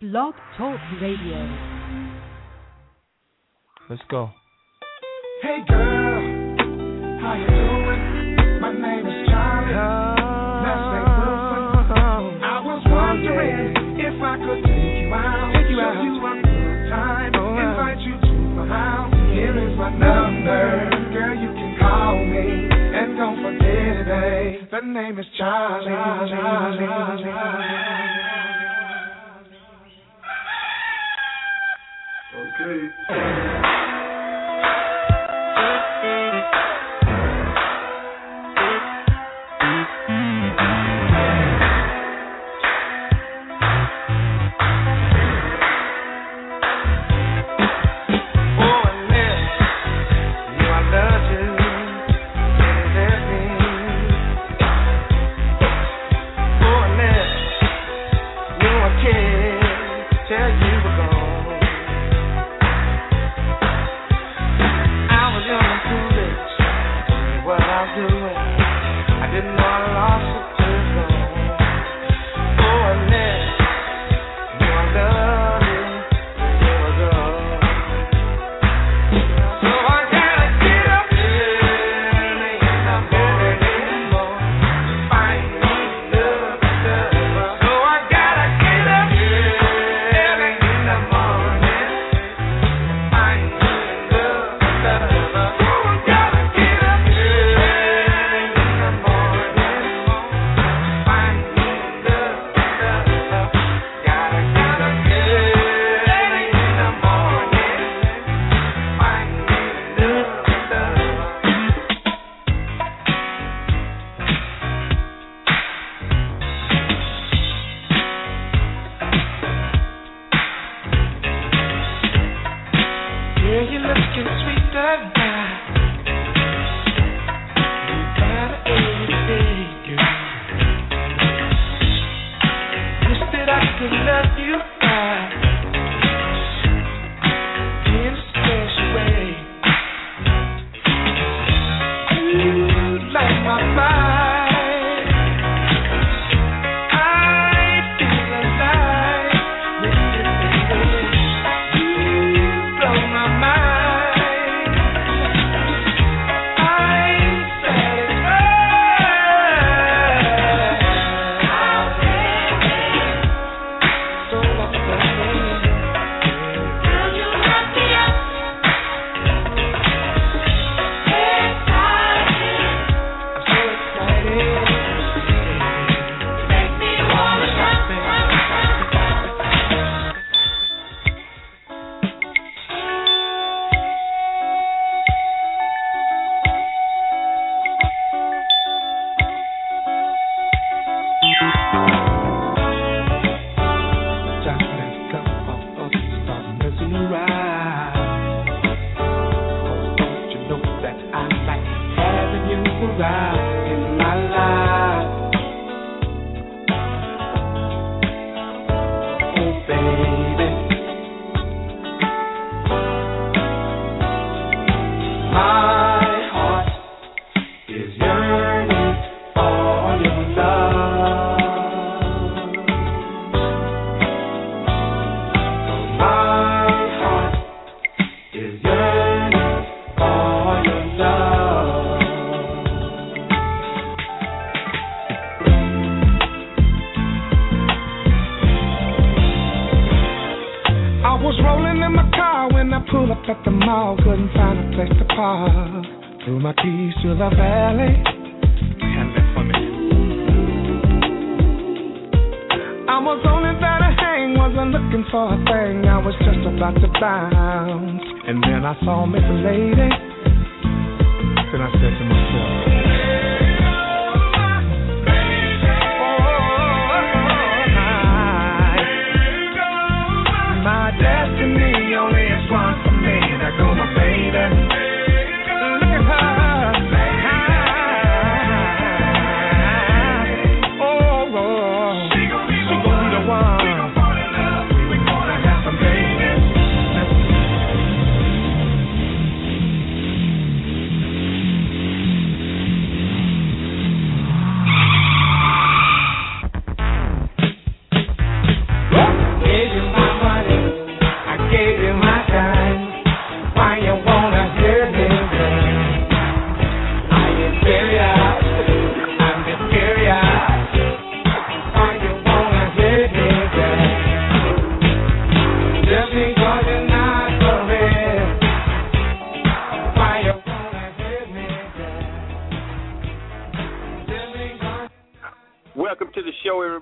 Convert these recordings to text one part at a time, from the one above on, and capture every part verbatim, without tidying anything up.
Blog Talk Radio. Let's go. Hey girl, how you doing? My name is Charlie. Let's say Wilson. I was wondering if I could take you out, take you out, show you a good time, oh, invite you to my house. Here is my number, girl, you can call me, and don't forget it, babe. The name is Charlie. Charlie, Charlie, Charlie. Okay.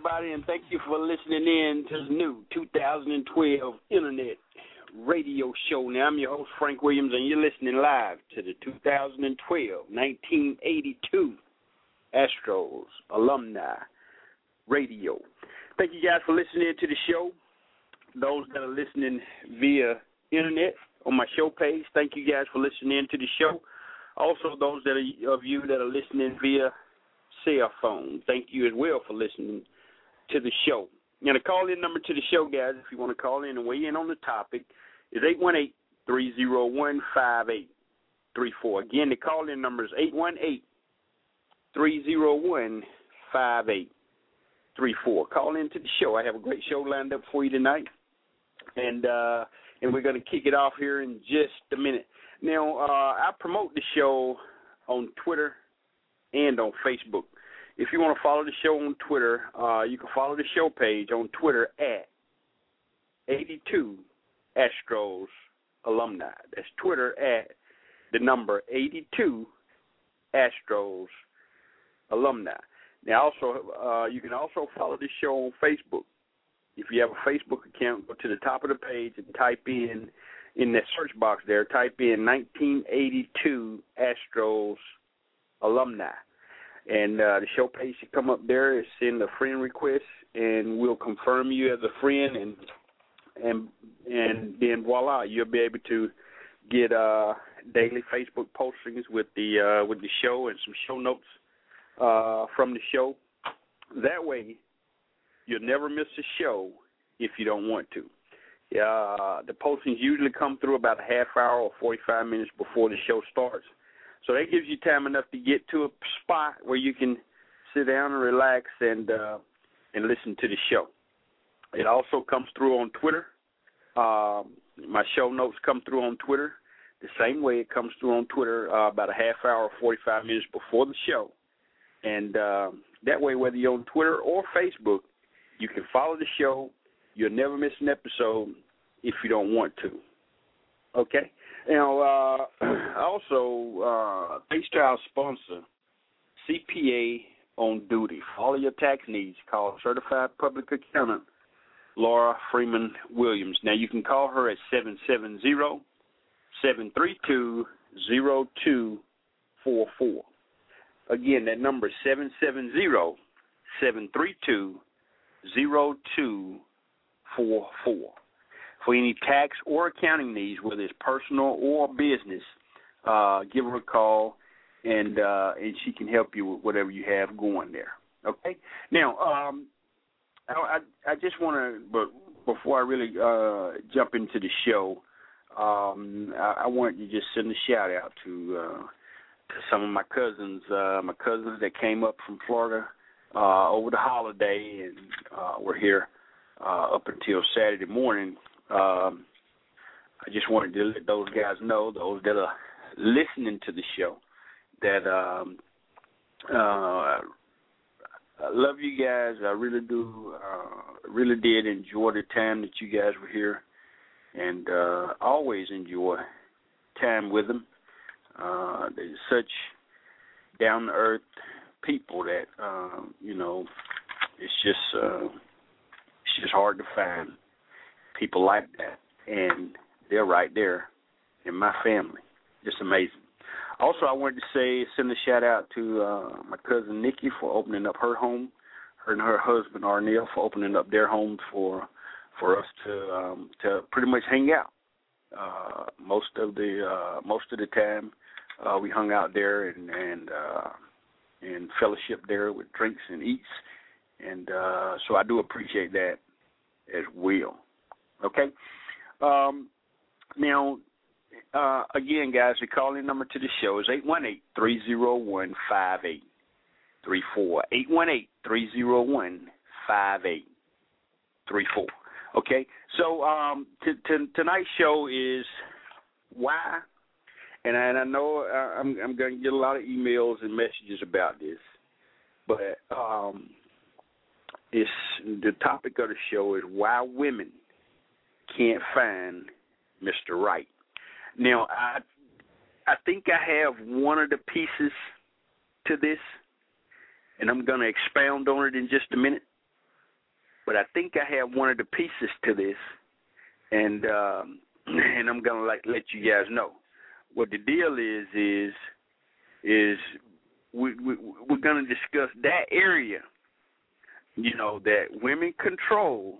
everybody, and thank you for listening in to the new two thousand twelve Internet Radio Show. Now, I'm your host, Frank Williams, and you're listening live to the two thousand twelve nineteen eighty-two Astros Alumni Radio. Thank you guys for listening to the show. Those that are listening via Internet on my show page, thank you guys for listening to the show. Also, those that are, of you that are listening via cell phone, thank you as well for listening to the show. Now, the call-in number to the show, guys, if you want to call in and weigh in on the topic, is eight one eight, three oh one, five eight three four. Again, the call-in number is eight one eight, three oh one, five eight three four. Call in to the show. I have a great show lined up for you tonight, and uh, and we're going to kick it off here in just a minute. Now, uh, I promote the show on Twitter and on Facebook. If you want to follow the show on Twitter, uh, you can follow the show page on Twitter at eighty-two Astros Alumni. That's Twitter at the number eighty-two Astros Alumni. Now, also, uh, you can also follow the show on Facebook. If you have a Facebook account, go to the top of the page and type in, in that search box there, type in nineteen eighty-two Astros Alumni. And uh, the show page should come up there. Send a friend request, and we'll confirm you as a friend, and and and then voila, you'll be able to get uh, daily Facebook postings with the uh, with the show and some show notes uh, from the show. That way, you'll never miss a show if you don't want to. Uh, the postings usually come through about a half hour or forty-five minutes before the show starts. So that gives you time enough to get to a spot where you can sit down and relax and uh, and listen to the show. It also comes through on Twitter. Um, my show notes come through on Twitter the same way it comes through on Twitter uh, about a half hour or forty-five minutes before the show. And uh, that way, whether you're on Twitter or Facebook, you can follow the show. You'll never miss an episode if you don't want to. Okay? Now, uh, also, uh, thanks to our sponsor, C P A on Duty. For all of your tax needs, call Certified Public Accountant Laura Freeman Williams. Now, you can call her at seven seven zero, seven three two, zero two four four. Again, that number is seven seven zero, seven three two, zero two four four. For any tax or accounting needs, whether it's personal or business, uh, give her a call, and uh, and she can help you with whatever you have going there. Okay. Now, um, I, I just want to, but before I really uh, jump into the show, um, I, I want to just send a shout out to, uh, to some of my cousins, uh, my cousins that came up from Florida uh, over the holiday and uh, were here uh, up until Saturday morning. Um, I just wanted to let those guys know, those that are listening to the show, that um, uh, I love you guys. I really do, uh, really did enjoy the time that you guys were here, and uh, always enjoy time with them. Uh, they're such down-to-earth people that, uh, you know, it's just, uh, it's just hard to find people like that, and they're right there in my family. Just amazing. Also, I wanted to say, send a shout-out to uh, my cousin Nikki for opening up her home, her and her husband Arnell for opening up their home for for us to um, to pretty much hang out. Uh, most of the uh, most of the time, uh, we hung out there and and uh, and fellowship there with drinks and eats, and uh, so I do appreciate that as well. Okay. Um, now, uh, again, guys, the calling number to the show is eight one eight, three oh one, five eight three four. eight one eight, three oh one, five eight three four. Okay. So um, t- t- tonight's show is why, and I, and I know I'm, I'm going to get a lot of emails and messages about this, but um, it's the topic of the show is why women can't find Mister Right. Now, I I think I have one of the pieces to this, and I'm going to expound on it in just a minute. but I think I have one of the pieces to this, and um, and I'm gonna like let you guys know what the deal is. Is is we, we we're gonna discuss that area, you know, that women control,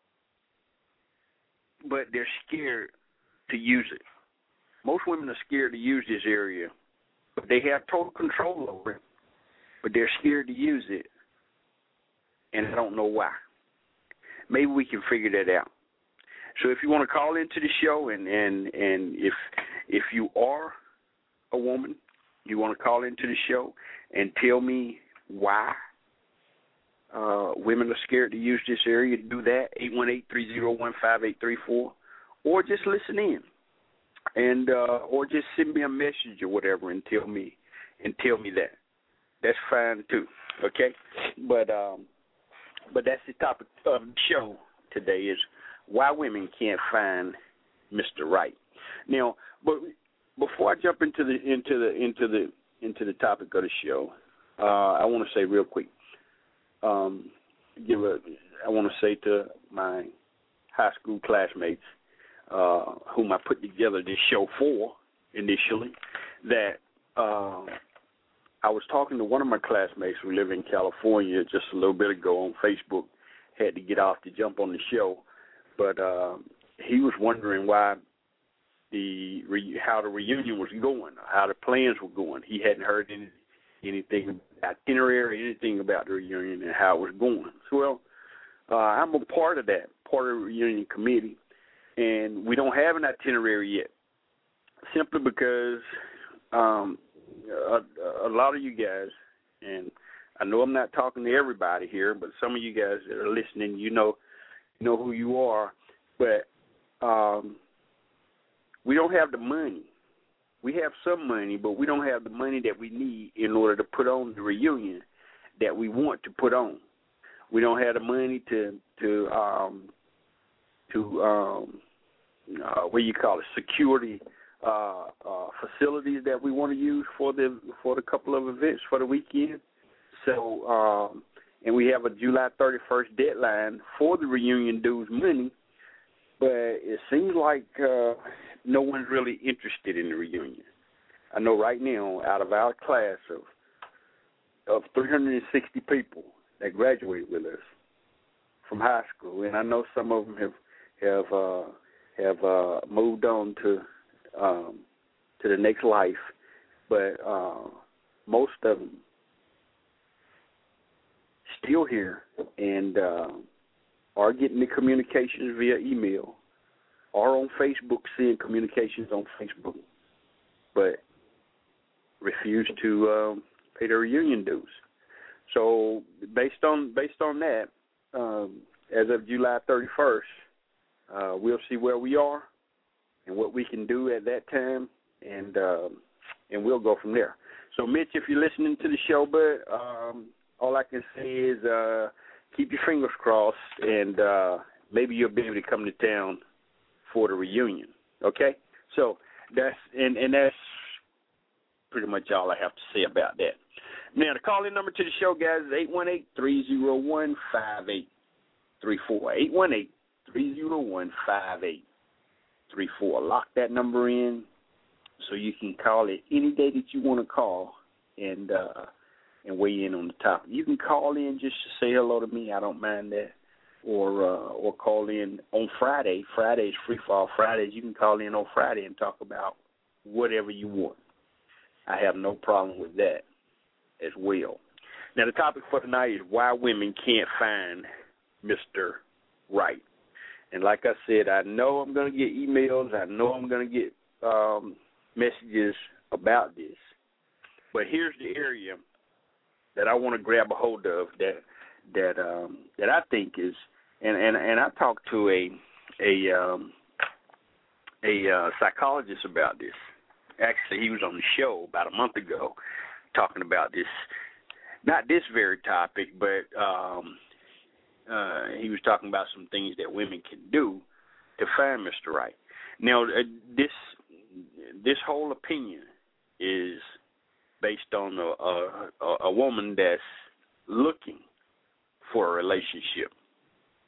but they're scared to use it. Most women are scared to use this area, but they have total control over it, but they're scared to use it, and I don't know why. Maybe we can figure that out. So if you want to call into the show, and, and, and if if you are a woman, you want to call into the show and tell me why uh, women are scared to use this area, do that, eight one eight, three oh one, five eight three four, or just listen in. And uh, or just send me a message or whatever and tell me and tell me that. That's fine too. Okay, but um, but that's the topic of the show today, is why women can't find Mister Right. Now, but before I jump into the into the into the into the topic of the show, uh, I want to say real quick. Um, give a I want to say to my high school classmates, Uh, whom I put together this show for initially, that uh, I was talking to one of my classmates who live in California just a little bit ago on Facebook. Had to get off to jump on the show, but uh, he was wondering why the re- how the reunion was going, how the plans were going. He hadn't heard any, anything itinerary, anything about the reunion and how it was going. So, well, uh, I'm a part of that, part of the reunion committee. And we don't have an itinerary yet, simply because um, a, a lot of you guys, and I know I'm not talking to everybody here, but some of you guys that are listening, you know, you know who you are, but um, we don't have the money. We have some money, but we don't have the money that we need in order to put on the reunion that we want to put on. We don't have the money to to um, to um, uh, what do you call it, security uh, uh, facilities that we want to use for the for the couple of events for the weekend. So, um, and we have a July thirty-first deadline for the reunion dues money, but it seems like uh, no one's really interested in the reunion. I know right now, out of our class of of three hundred sixty people that graduated with us from high school, and I know some of them have have uh, have uh, moved on to um, to the next life, but uh, most of them still here and uh, are getting the communications via email, or on Facebook, seeing communications on Facebook, but refuse to um, pay their reunion dues. So based on based on that, um, as of July thirty-first, uh, we'll see where we are and what we can do at that time, and uh, and we'll go from there. So, Mitch, if you're listening to the show, bud, um, all I can say is uh, keep your fingers crossed, and uh, maybe you'll be able to come to town for the reunion. Okay? So that's and, and that's pretty much all I have to say about that. Now, the call-in number to the show, guys, is eight one eight, three oh one, five eight three four. eight one eight, three oh one, five eight three four. Lock that number in so you can call it any day that you want to call and uh, and weigh in on the topic. You can call in just to say hello to me. I don't mind that. Or uh, or call in on Friday. Friday's Free Fall Fridays. You can call in on Friday and talk about whatever you want. I have no problem with that as well. Now, the topic for tonight is why women can't find Mister Right. And like I said, I know I'm going to get emails. I know I'm going to get um, messages about this. But here's the area that I want to grab a hold of that that um, that I think is, and, and, and I talked to a a um, a uh, psychologist about this. Actually, he was on the show about a month ago talking about this, not this very topic, but um, uh, he was talking about some things that women can do to find Mister Right. Now, uh, this this whole opinion is based on a, a, a woman that's looking for a relationship.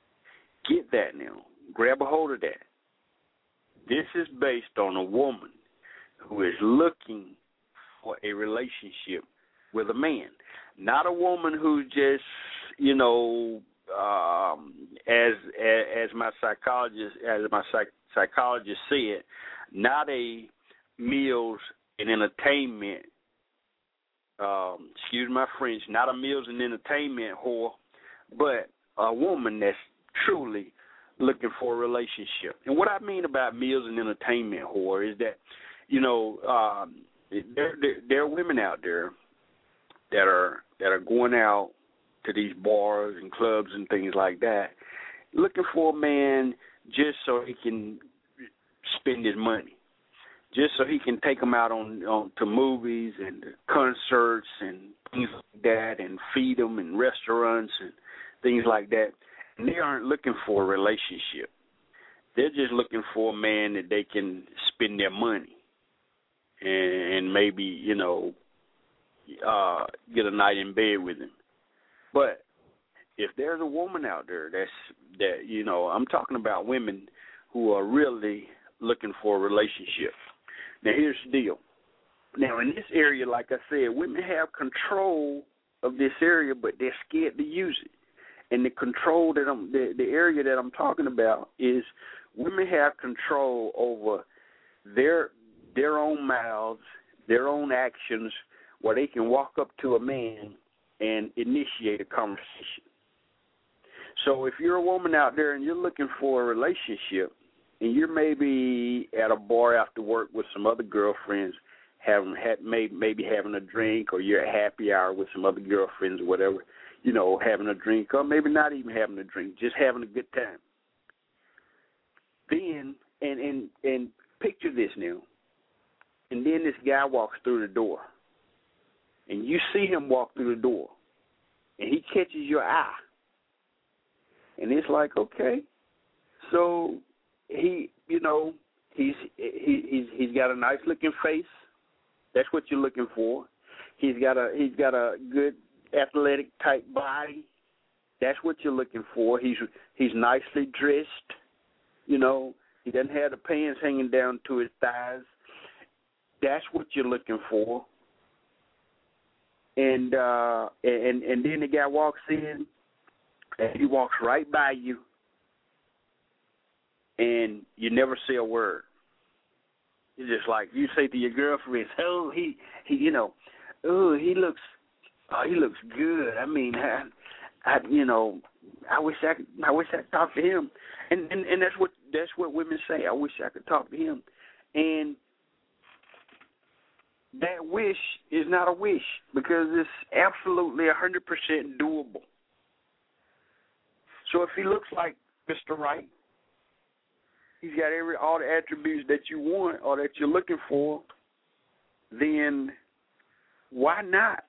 Get that now. Grab a hold of that. This is based on a woman who is looking for a relationship with a man, not a woman who just, you know, um, as, as as my psychologist as my psych, psychologist said, not a meals and entertainment. Um, excuse my French, not a meals and entertainment whore, but a woman that's truly looking for a relationship. And what I mean about meals and entertainment whore is that, you know, um, there, there there are women out there that are that are going out to these bars and clubs and things like that, looking for a man just so he can spend his money, just so he can take them out on, on to movies and concerts and things like that, and feed them in restaurants and things like that. And they aren't looking for a relationship. They're just looking for a man that they can spend their money and, and maybe, you know, uh, get a night in bed with him. But if there's a woman out there that's, that, you know, I'm talking about women who are really looking for a relationship. Now, here's the deal. Now, in this area, like I said, women have control of this area, but they're scared to use it. And the control that I'm, the, the area that I'm talking about is women have control over their their own mouths, their own actions, where they can walk up to a man and initiate a conversation. So if you're a woman out there and you're looking for a relationship, and you're maybe at a bar after work with some other girlfriends, having had, maybe, maybe having a drink, or you're at happy hour with some other girlfriends or whatever, you know, having a drink, or maybe not even having a drink, just having a good time. Then, and, and, and picture this now, and then this guy walks through the door, and you see him walk through the door, and he catches your eye, and it's like, okay, so he, you know, he's he, he's he's got a nice looking face. That's what you're looking for. He's got a he's got a good athletic type body. That's what you're looking for. He's he's nicely dressed. You know, he doesn't have the pants hanging down to his thighs. That's what you're looking for. And uh, and and then the guy walks in, and he walks right by you, and you never say a word. It's just like you say to your girlfriend, "Oh, he, he, you know, oh, he looks, oh, he looks good. I mean, I, I, you know, I wish I could, I wish I could talk to him." And, and and that's what that's what women say. I wish I could talk to him. And that wish is not a wish, because it's absolutely one hundred percent doable. So if he looks like Mister Right, he's got every all the attributes that you want or that you're looking for, then why not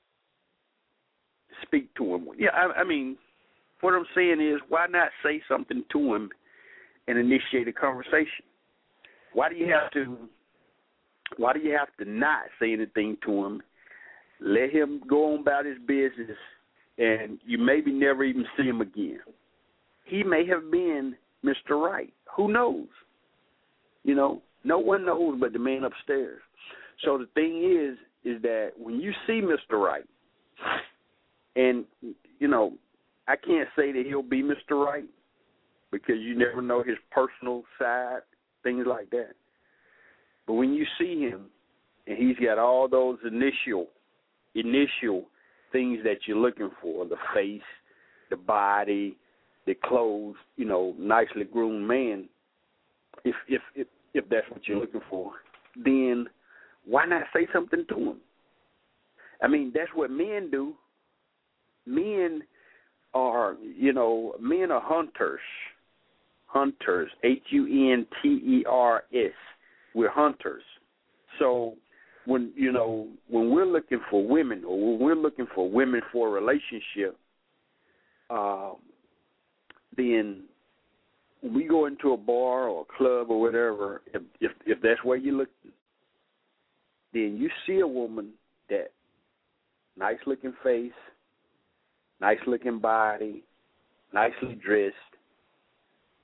speak to him? Yeah, I, I mean, what I'm saying is, why not say something to him and initiate a conversation? Why do you have to? Why do you have to not say anything to him? Let him go on about his business, and you maybe never even see him again. He may have been Mister Right. Who knows? You know, no one knows but the man upstairs. So the thing is, is that when you see Mister Right, and, you know, I can't say that he'll be Mister Right, because you never know his personal side, things like that. But when you see him, and he's got all those initial, initial things that you're looking for, the face, the body, the clothes, you know, nicely groomed man, if if if, if that's what you're looking for, then why not say something to him? I mean, that's what men do. Men are, you know, men are hunters. Hunters, H U N T E R S. We're hunters. So when, you know, when we're looking for women, or when we're looking for women for a relationship, uh, then when we go into a bar or a club or whatever, if, if if that's where you look, then you see a woman that nice looking face, nice looking body, nicely dressed,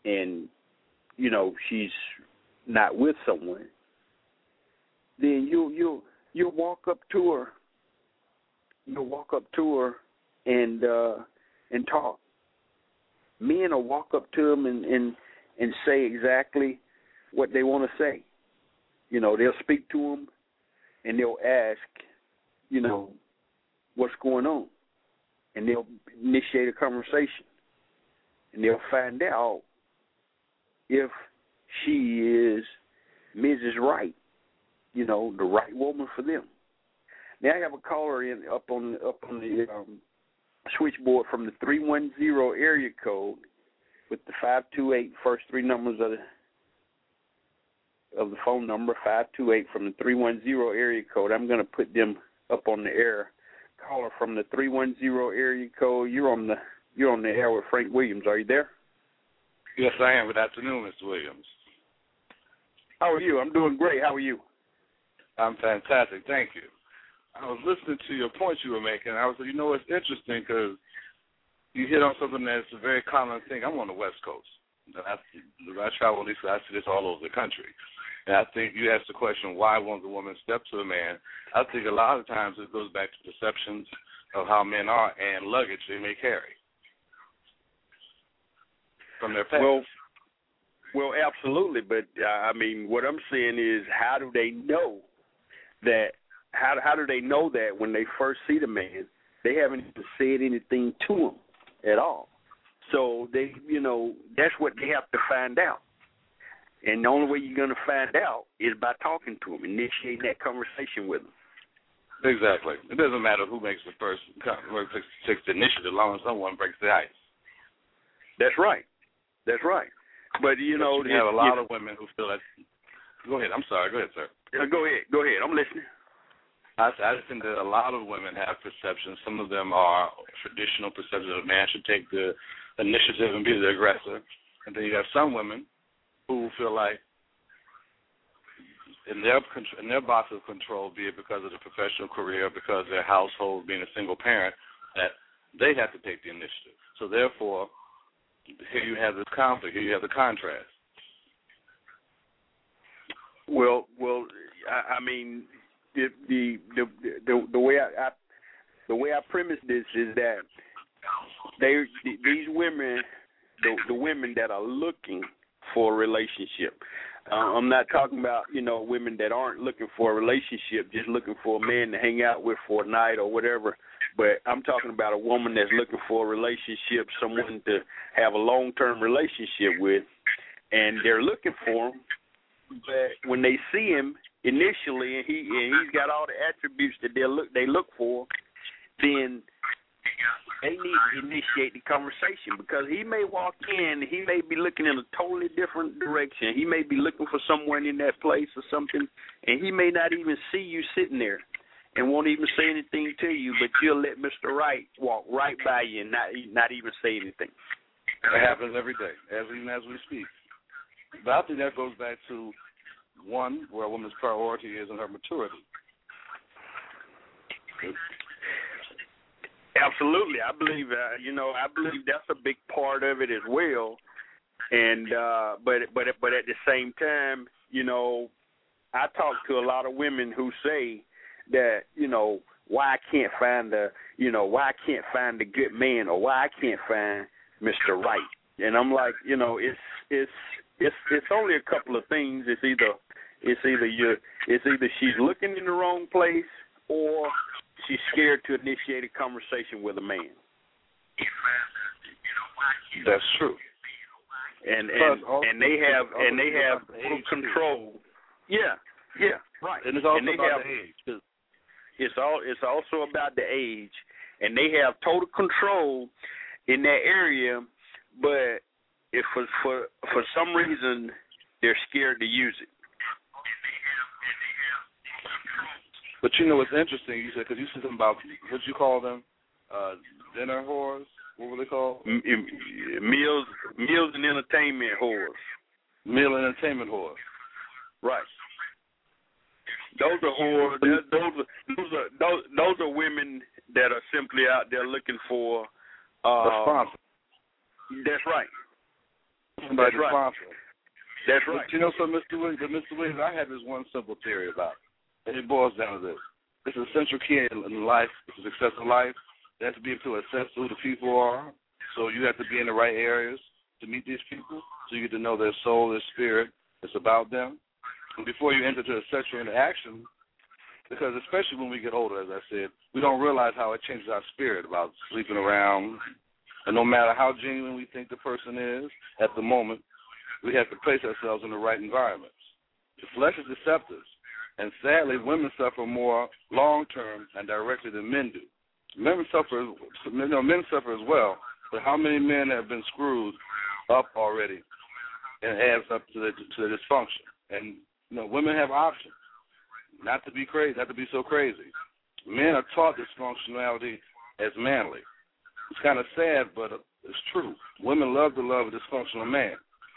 and you know she's not with someone, then you you you walk up to her. You'll walk up to her and uh, and talk. Men will walk up to them and, and, and say exactly what they want to say. You know, they'll speak to them and they'll ask, you know, what's going on. And they'll initiate a conversation. And they'll find out if she is Missus Right, you know, the right woman for them. Now I have a caller in up on up on the um, switchboard from the three one zero area code with the five two eight first three numbers of the of the phone number five two eight from the three one zero area code. I'm going to put them up on the air. Caller from the three one zero area code. You're on the you're on the air with Frank Williams. Are you there? Yes, I am. Good afternoon, Mister Williams. How are you? I'm doing great. How are you? I'm fantastic. Thank you. I was listening to your points you were making. I was like, you know, it's interesting because you hit on something that's a very common thing. I'm on the West Coast. I, I travel, at least I see this all over the country. And I think you asked the question, why won't the woman step to a man? I think a lot of times it goes back to perceptions of how men are and luggage they may carry from their past. Well, well, absolutely. But, uh, I mean, what I'm saying is how do they know that? How how do they know that when they first see the man, they haven't even said anything to him at all? So they, you know, that's what they have to find out. And the only way you're going to find out is by talking to him, initiating that conversation with him. Exactly. It doesn't matter who makes the first, who takes the initiative, as long as someone breaks the ice. That's right. That's right. But, you but know. You have a lot if, of women who feel that. Go ahead. I'm sorry. Go ahead, sir. Uh, go ahead. Go ahead. I'm listening. I, I think that a lot of women have perceptions. Some of them are traditional perceptions that a man should take the initiative and be the aggressor. And then you have some women who feel like in their in their box of control, be it because of the professional career, because of their household, being a single parent, that they have to take the initiative. So therefore, here you have this conflict. Here you have the contrast. Well, well, I, I mean, the the the the, the way I, I the way I premise this is that they these women, the, the women that are looking for a relationship. Uh, I'm not talking about, you know, women that aren't looking for a relationship, just looking for a man to hang out with for a night or whatever. But I'm talking about a woman that's looking for a relationship, someone to have a long-term relationship with, and they're looking for him. But when they see him initially, and he and he's got all the attributes that they look they look for, then they need to initiate the conversation, because he may walk in, he may be looking in a totally different direction. He may be looking for someone in that place or something, and he may not even see you sitting there and won't even say anything to you, but you'll let Mister Right walk right by you and not not even say anything. It happens every day, as even as we speak. But I think that goes back to, one, where a woman's priority is in her maturity. Absolutely, I believe. Uh, you know, I believe that's a big part of it as well. And uh, but but but at the same time, you know, I talk to a lot of women who say that, you know, why I can't find the, you know, why I can't find a good man, or why I can't find Mister Right. And I'm like, you know, it's it's it's it's only a couple of things. It's either it's either you it's either she's looking in the wrong place, or she's scared to initiate a conversation with a man. That's true. And and, and they have and they have total control. Yeah, yeah, right. And it's also and they about have, the age too. It's all it's also about the age, and they have total control in that area. But if for for for some reason they're scared to use it. But you know what's interesting? You said, because you said something about, what you call them, uh, dinner whores. What were they called? M- m- meals, meals and entertainment whores. Meal and entertainment whores. Right. Those are whores. Those are those are those, those are women that are simply out there looking for uh, a sponsor. That's right. That's right. responsible. That's right. But you know, so Mister Williams, Mister Williams, I have this one simple theory about it, and it boils down to this: it's an essential key in life, it's a success in life. You have to be able to assess who the people are. So you have to be in the right areas to meet these people, so you get to know their soul, their spirit. It's about them. And before you enter to a sexual interaction, because especially when we get older, as I said, we don't realize how it changes our spirit about sleeping around. And no matter how genuine we think the person is at the moment, we have to place ourselves in the right environments. The flesh is deceptive, and sadly, women suffer more long-term and directly than men do. Men suffer, you know, men suffer as well, but how many men have been screwed up already and adds up to the, to the dysfunction? And, you know, women have options. Not to be crazy, not to be so crazy. Men are taught dysfunctionality as manly. It's kind of sad, but it's true. Women love to love a dysfunctional man.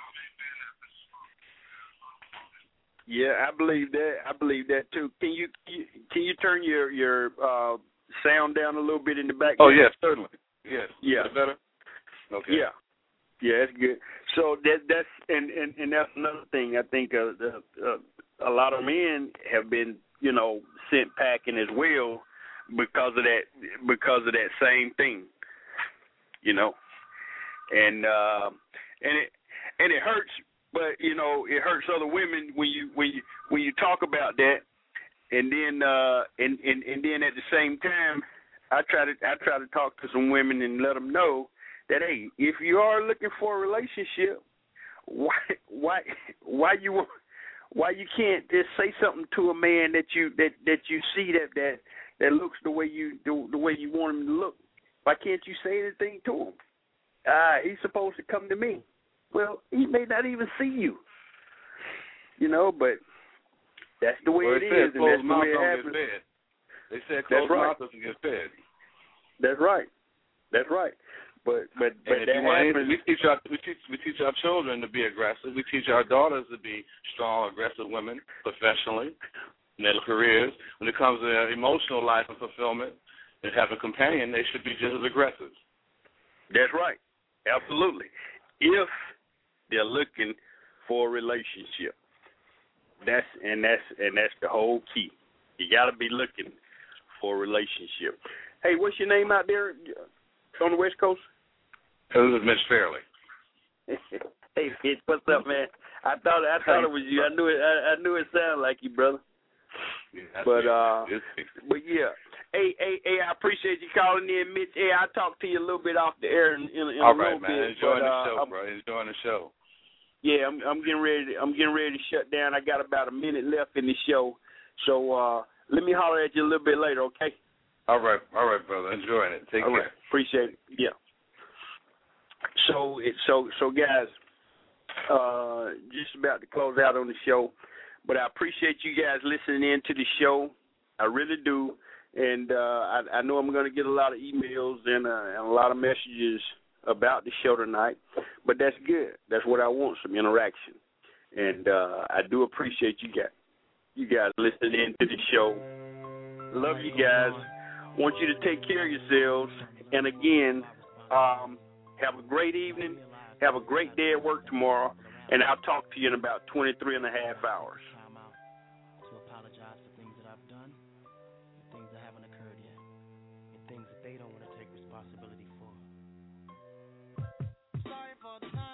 Yeah, I believe that. I believe that too. Can you can you turn your your uh, sound down a little bit in the background? Oh yes, certainly. Yes. Yeah. Is that better? Okay. Yeah. Yeah, that's good. So that that's and, and, and that's another thing. I think uh, the, uh, a lot of men have been, you know, sent packing as well because of that because of that same thing. You know, and uh, and it and it hurts, but you know it hurts other women when you when you when you talk about that, and then uh, and, and and then at the same time, I try to I try to talk to some women and let them know that, hey, if you are looking for a relationship, why why why you why you can't just say something to a man that you that, that you see that, that that looks the way you the, the way you want him to look? Why can't you say anything to him? Uh, he's supposed to come to me. Well, he may not even see you, you know, but that's the way well, it is, and that's the way it don't happens. get fed. They said closed right. mouth doesn't get fed. That's right. That's right. But but but and that happens. We teach our we teach we teach our children to be aggressive. We teach our daughters to be strong, aggressive women professionally in their careers. When it comes to their emotional life and fulfillment and have a companion, they should be just as aggressive. That's right. Absolutely. If they're looking for a relationship, that's and that's and that's the whole key. You got to be looking for a relationship. Hey, what's your name out there on the West Coast? This is Mitch Fairley. Hey, Mitch, what's up, man? I thought I thought it was you. I knew it. I, I knew it sounded like you, brother. Yeah, but uh, but yeah. Hey, hey, hey! I appreciate you calling in, Mitch. Hey, I'll talk to you a little bit off the air in, in, in All a right, little man. bit. Enjoying but, the uh, show, I'm, bro. Enjoying the show. Yeah, I'm, I'm getting ready. To, I'm getting ready to shut down. I got about a minute left in the show, so uh, let me holler at you a little bit later, okay? All right, all right, brother. Enjoying it. Take all care. Right. Appreciate it. Yeah. So, it, so, so, guys, uh, just about to close out on the show, but I appreciate you guys listening in to the show. I really do. And uh, I, I know I'm going to get a lot of emails and, uh, and a lot of messages about the show tonight, but that's good. That's what I want, some interaction. And uh, I do appreciate you guys, you guys listening in to the show. Love you guys. Want you to take care of yourselves. And, again, um, have a great evening. Have a great day at work tomorrow. And I'll talk to you in about twenty-three and a half hours. They don't want to take responsibility for. Sorry for the